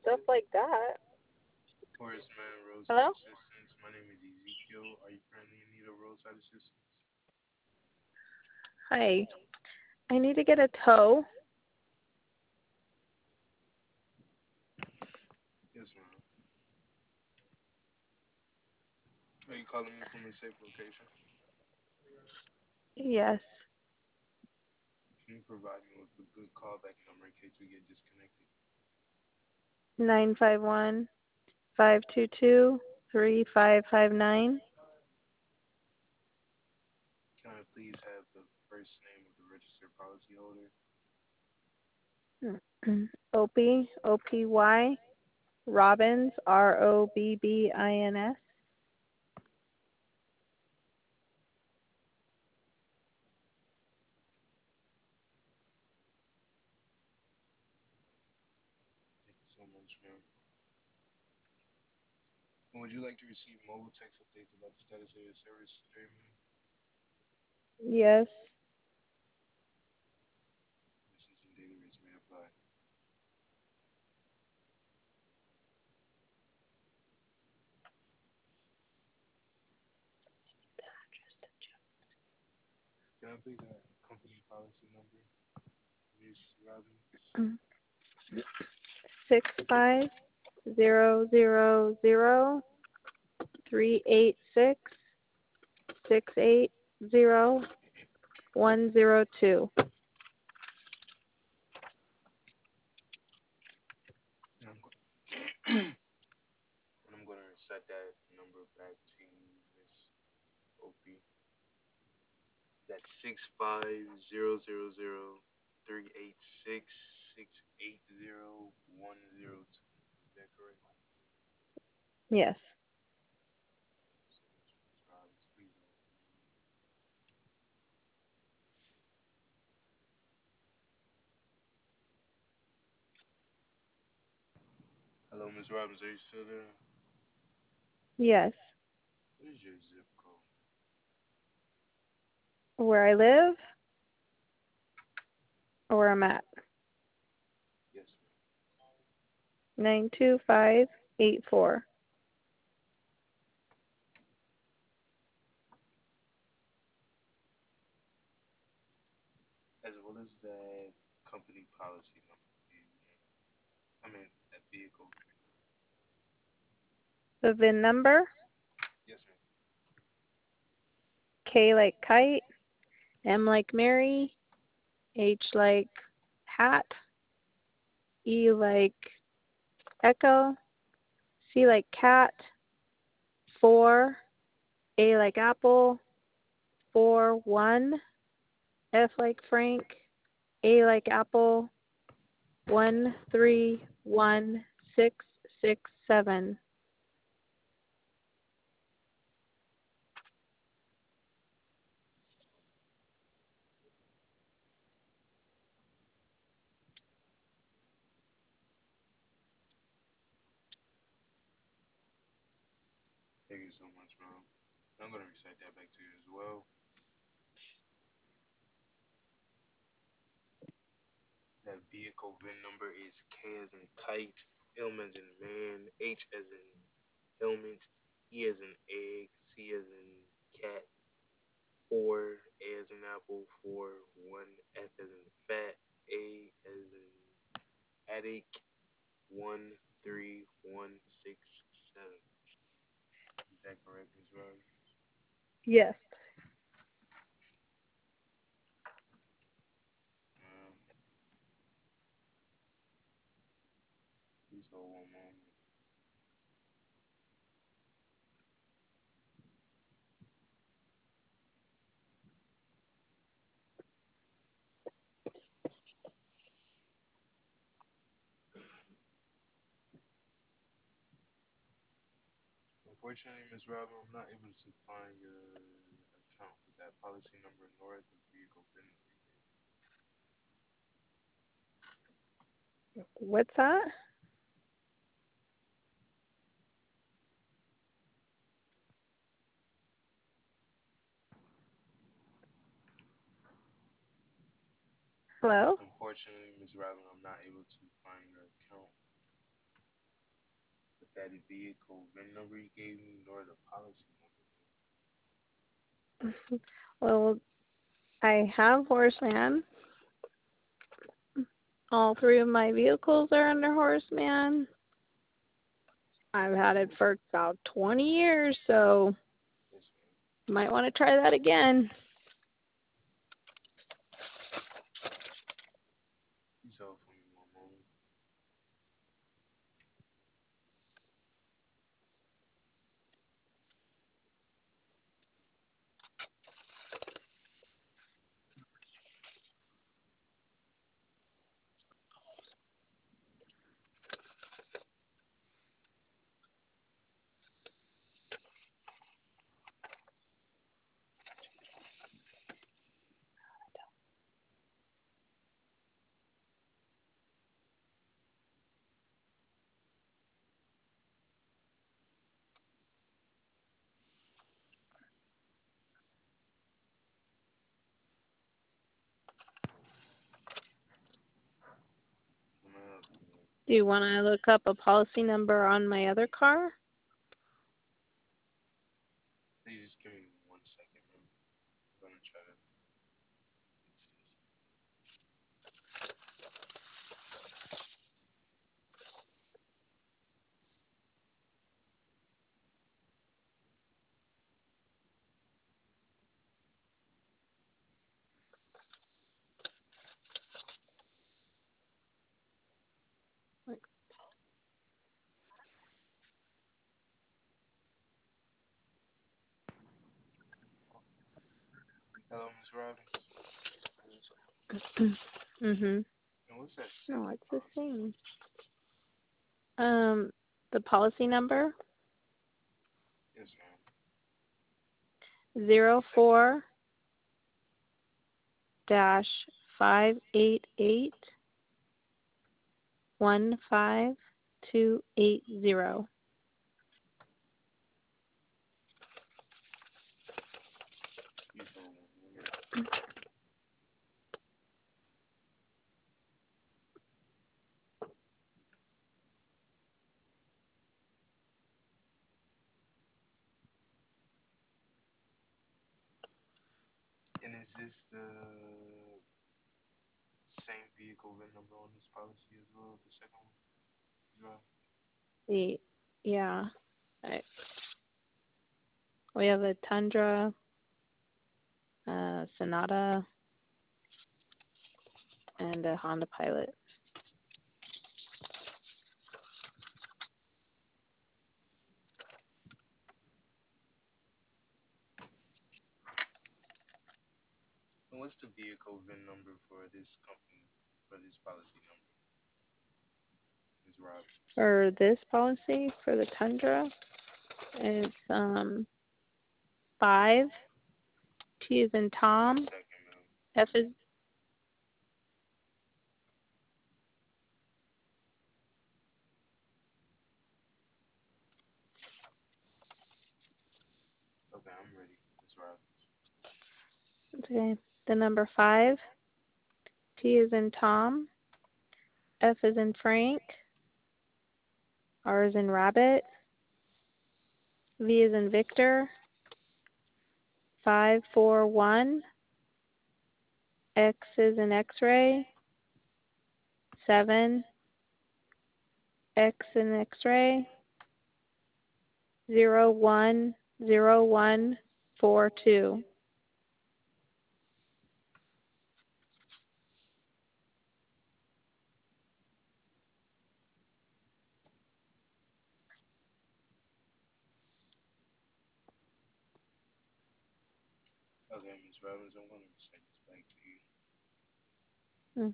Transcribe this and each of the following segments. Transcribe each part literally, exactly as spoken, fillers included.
stuff like that. Horace Mann, roadside Hello? assistance. My name is Ezekiel. Are you currently in need of roadside assistance? Hi. I need to get a tow. Yes, ma'am. Are you calling me from a safe location? Yes. Can you provide me with a good callback number in case we get disconnected? Nine five one five two two three five five nine. Can I please have the first name of the registered policyholder? Opie O P Y Robbins R O B B I N S. Thank you so much, ma'am. And would you like to receive mobile text updates about the status of your service today, ma'am? Yes. Commissions and data rates may apply. Can I please have company policy number, Miss Robbins? Six five zero zero zero three eight six six eight zero one zero two. And I'm, go- and I'm going to reset that number back to you, Miss Opie. That's six five zero zero zero three eight six six eight zero one zero two. Is that correct? Yes. Thank you so much, Miss Robbins. Please hold one moment. Hello, Miss Robbins. Are you still there? Yes. What is your zip code? Where I live or where I'm at. Yes, ma'am. Nine two five eight four. As well as that company policy number, please, ma'am. I mean, that vehicle V I N. The V I N number Yes, ma'am. K like kite, M like Mary, H like hat, E like echo, C like cat, four, A like apple, four, one, F like Frank, A like apple, one, three, one, six, six, seven. Thank you so much, ma'am. I'm going to recite that back to you as well. That vehicle V I N number is K as in kite, M as in man, H as in helmet, E as in egg, C as in cat, four, A as in apple, four, one, F as in fat, A as in attic, one, three, one, six, seven. Is that correct, Miss Robbins? Yes. Um, please hold one moment. Unfortunately, Miss Robbins, I'm not able to find your account with that policy number nor the vehicle V I N number you gave me. What's that? Hello? Unfortunately, Miss Robbins, I'm not able to find your account that vehicle V I N number you gave me, nor the policy number. Well, I have Horseman. All three of my vehicles are under Horseman. I've had it for about twenty years, so Yes, ma'am. you might want to try that again. Please hold for me one moment. Do you want to look up a policy number on my other car? Please just give me one second, ma'am. I'm gonna try to fix this. Hello, Miss Robbins. Mhm. And what's that No, second it's the policy number? same. Um, the policy number Yes, ma'am. zero Second. four dash five eight eight one five two eight zero. Please hold one moment. And is this the same vehicle V I N number on this policy as well? The second one, Miss Robbins? The yeah, I, we have a Tundra, uh, Sonata, and a Honda Pilot. And what's the vehicle V I N number for this company, for this policy number, Miss Robbins? For this policy, for the Tundra, it's um five. T is in One Tom. second, ma'am. F is Okay, I'm ready, Miss Robbins. okay. The number five. T is in Tom. F is in Frank. R is in Rabbit. V is in Victor. Five four one. X is in X-ray. Seven. X in X-ray. Zero one zero one four two. Okay, Miss Robbins, I'm gonna send this back to you. Hmm.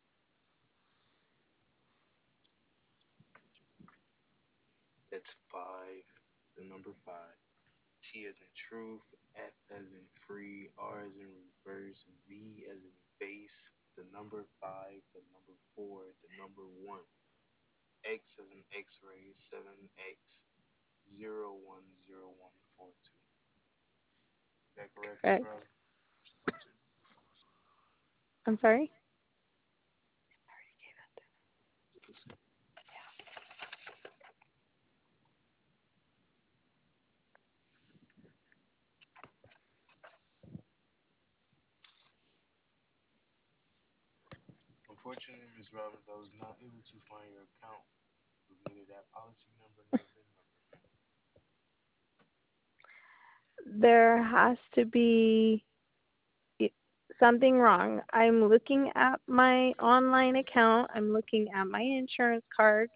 That's five, the number five. T as in truth, F as in free, R as in reverse, V as in base, the number five, the number four, the number one, X as in X-ray, seven X, zero one zero one four two. Is that correct, Miss Correct. Robbins? I'm sorry? Unfortunately, Miss Robbins, I was not able to find your account with neither that policy number nor V I N number. There has to be i- something wrong. I'm looking at my online account. I'm looking at my insurance card.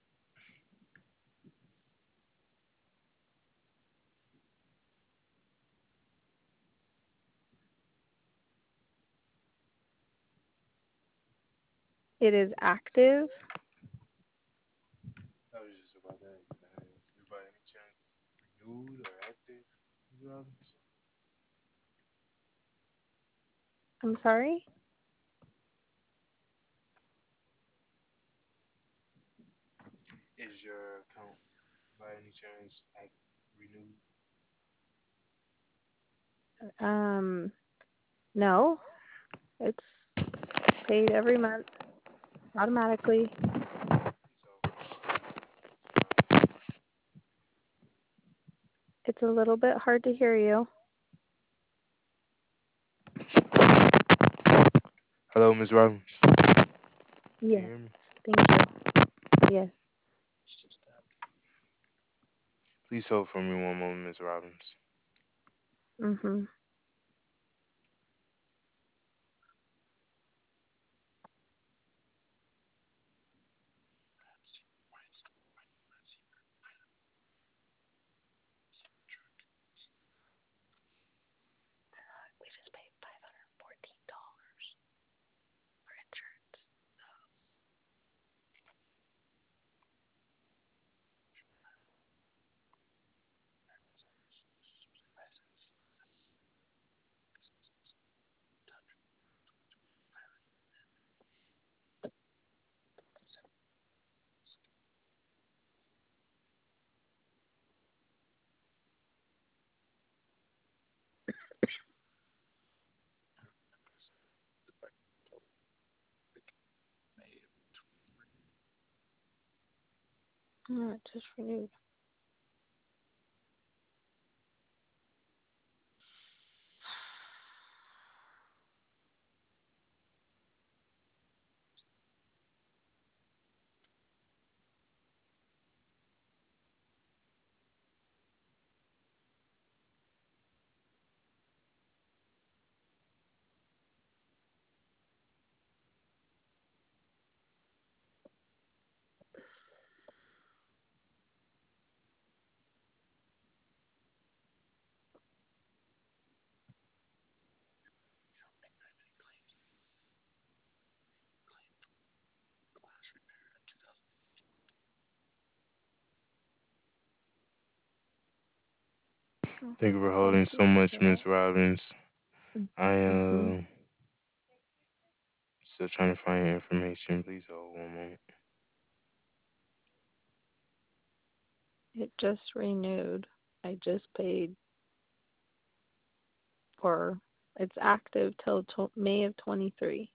It is active. I was just about to ask that. Is it by any chance renewed or active, Miss Robbins? I'm sorry? Is your account by any chance act renewed? Um, no. It's paid every month automatically. Please hold for me one moment, Miss Robbins. It's a little bit hard to hear you. Hello, Miss Robbins. Can you Yes. hear me? Thank you. Yes. Please hold for me one moment, Miss Robbins. Mhm. We just paid five hundred fourteen dollars for insurance. Oh, it just renewed. Thank you Okay, for thank holding so you much, for that. Miss Robbins. I Mhm. uh still trying to find your information. Please hold one moment. It just renewed. I just paid for it's active till to- May of twenty-three.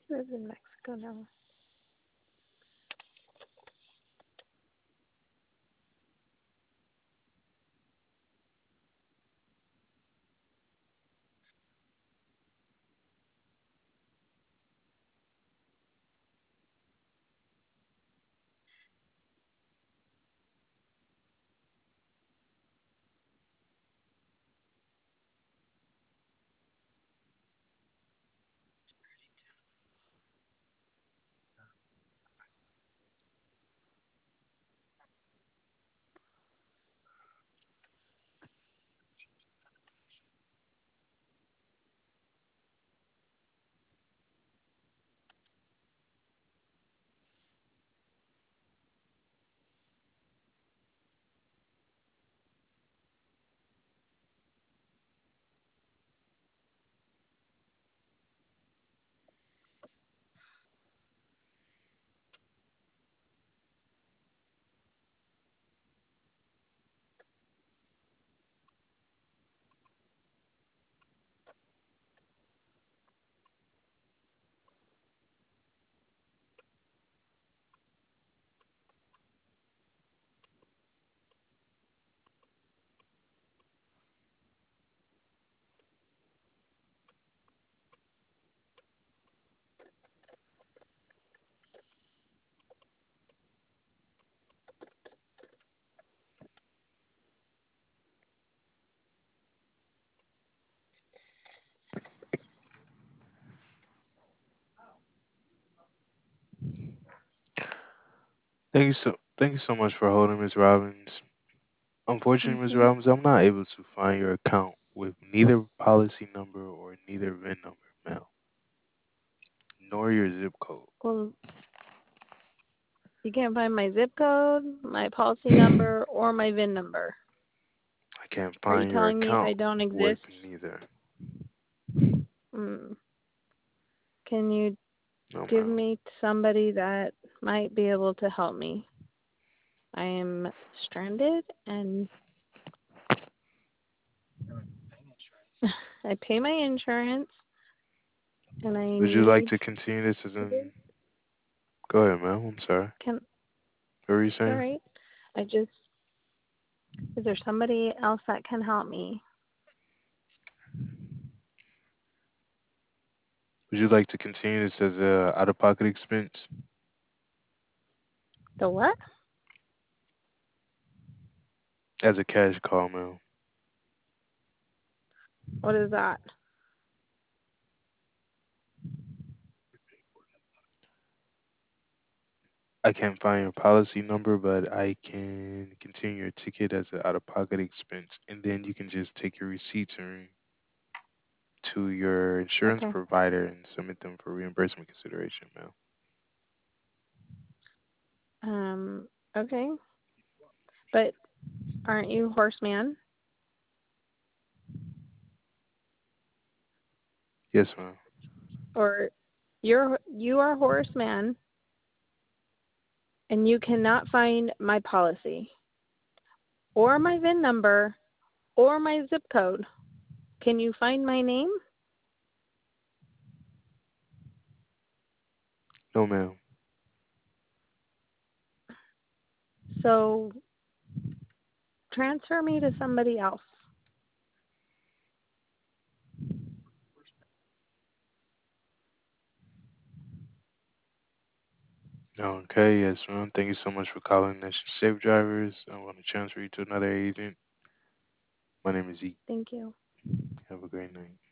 Lives in Mexico now. Thank you so thank you so much for holding, Miss Robbins. Unfortunately, Miss Mhm. Robbins, I'm not able to find your account with neither policy number or neither V I N number, ma'am, nor your zip code. Well, you can't find my zip code, my policy number, or my V I N number. I can't Are you find your telling me account I don't with exist? neither. Mm. Can you No, give ma'am. me somebody that might be able to help me? I am stranded and I pay my insurance and I Would you like need to continue this as in? Go ahead, ma'am. I'm sorry. can What were you it's all saying? right. I just is there somebody else that can help me? Would you like to continue this as a out-of-pocket expense? The what? As a cash call, ma'am. What is that? I can't find your policy number, but I can continue your ticket as an out-of-pocket expense, and then you can just take your receipts and to your insurance Okay. provider and submit them for reimbursement consideration, ma'am. Um okay. But aren't you horseman? Yes, ma'am. Or you're you are horseman and you cannot find my policy or my V I N number or my zip code. Can you find my name? No, ma'am. So transfer me to somebody else. Okay, yes, ma'am. Thank you so much for calling Nation Safe Drivers. I want to transfer you to another agent. My name is E. Thank you. Have a great night.